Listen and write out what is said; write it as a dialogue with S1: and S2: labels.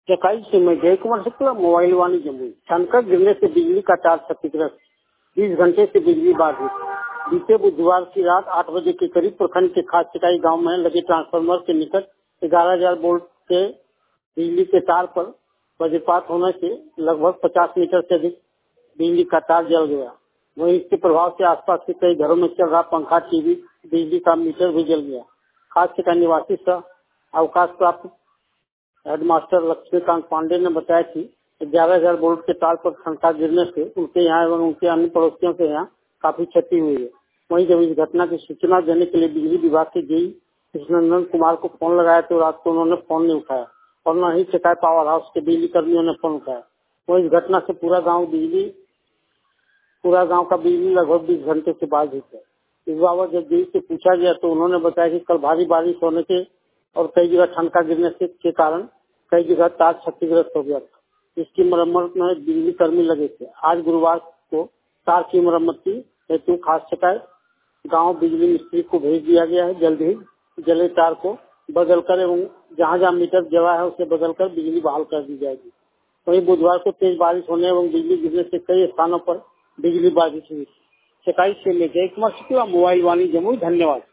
S1: चकाई से मैं जय कुमार शुक्ला, मोबाइल वाणी जमुई। छनकर गिरने से बिजली का तार क्षतिग्रस्त, 20 घंटे से बिजली बाधित। बीते बुधवार की रात 8 बजे के करीब प्रखंड के खास चकाई गांव में लगे ट्रांसफार्मर के निकट 11,000 वोल्ट के बिजली के तार पर वज्रपात होने से लगभग 50 मीटर से अधिक बिजली का तार जल गया। वहीं इसके प्रभाव से आसपास के कई घरों में चल रहा पंखा, टीवी, बिजली का मीटर भी जल गया। खास चकाई निवासी सह अवकाश प्राप्त हेडमास्टर लक्ष्मीकांत पांडे ने बताया कि 11,000 वोल्ट के तार पर खंडा गिरने से उनके यहाँ एवं उनके अन्य पड़ोसियों के यहाँ काफी क्षति हुई है। वहीं जब इस घटना की सूचना देने के लिए बिजली विभाग के जेई कृष्णनंदन कुमार को फोन लगाया तो रात को उन्होंने फोन नहीं उठाया और न ही चकाई पावर हाउस के बिजली कर्मियों ने फोन उठाया। वहीं इस घटना से पूरा गाँव का बिजली लगभग 20 घंटे से बाधित है। इस बाबत जब जेई से पूछा गया तो उन्होंने बताया कि कल भारी बारिश होने के और कई जगह ठनका गिरने के कारण कई जगह तार क्षतिग्रस्त हो गया था। इसकी मरम्मत में बिजली कर्मी लगे थे। आज गुरुवार को तार की मरम्मती हेतु खास चकाई गांव बिजली मिस्त्री को भेज दिया गया है। जल्द ही जले तार को बदलकर एवं जहां जहां मीटर जला है उसे बदलकर बिजली बहाल कर दी जाएगी। वहीं बुधवार को तेज बारिश होने एवं बिजली गिरने से कई स्थानों पर बिजली बाधित हुई। चकाई से मैं जय कुमार शुक्ला, मोबाइल वाणी जमुई। धन्यवाद।